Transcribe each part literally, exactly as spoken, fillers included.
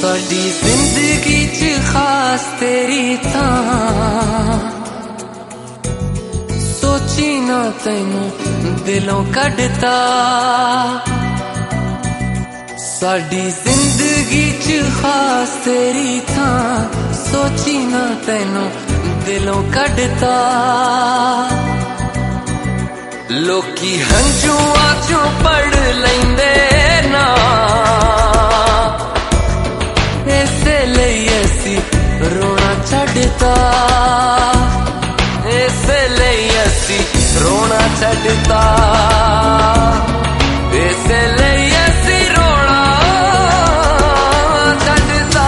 साडी जिंदगी च खास तेरी थां सोची ना तैनू दिलों कढ़ता। साडी जिंदगी च खास तेरी थां सोची ना तैनू दिलों कढ़ता। लोकी हंझुआं चों पढ़ लैंदे ना इसे लई असी रोना छड्डता। इसे लई असी रोना छड्डता। इसे लई असी रोना छड्डता।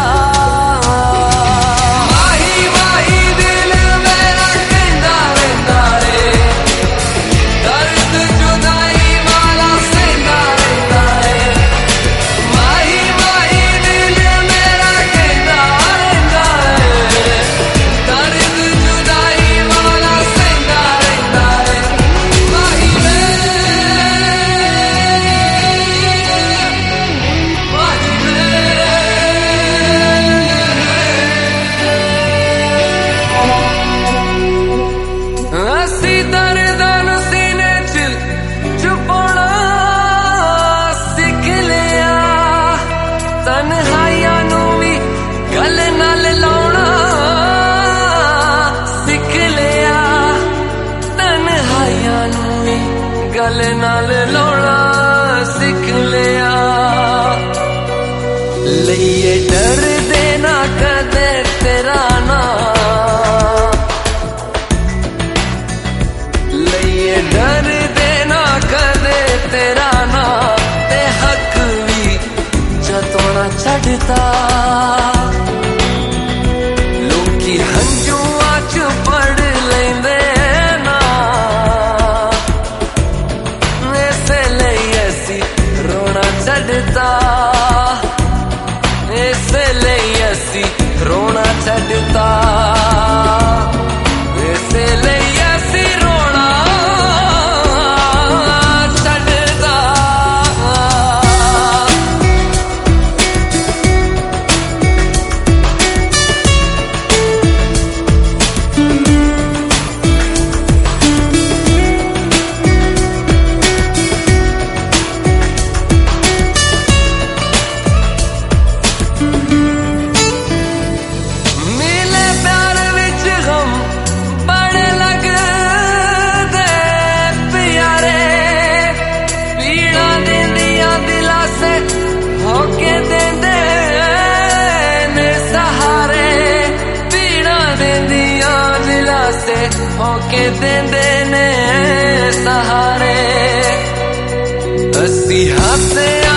माही माही दिल मेरा कहंदा रहिंदा रे दर्द जुदाई वाला सहंदा रहिंदा रे। माही माही दिल मेरा कहंदा रहिंदा रे दर्द जुदाई वाला सहंदा रहिंदा रे। माही वे माही वे असी दर्दां नूं सीने च छुपाउणा सिख लिया। तन्हाइयां नूं भी गले नाल लाउणा सिख लिया। तन्हाइयां नूं भी गले नाल लाउणा सिख लिया। लइए डर देना कदे तेरा ना लइए डर देना कदे तेरा ना ते हक भी जतोना छड्डता। लोकी हंझुआं च पढ़ लैंदे ना इसे लई असी रोना छड्डता। इसे लई असी रोना छड्डता। इसे लई असी रोना छड्डता। मिले प्यार विच गम बड़े लगदे प्यारे। पीड़ा देंदियां दिला से होके देंदे ने सहारे। पीड़ा देंदियां दिला से होके देंदे ने सहारे। असी हासे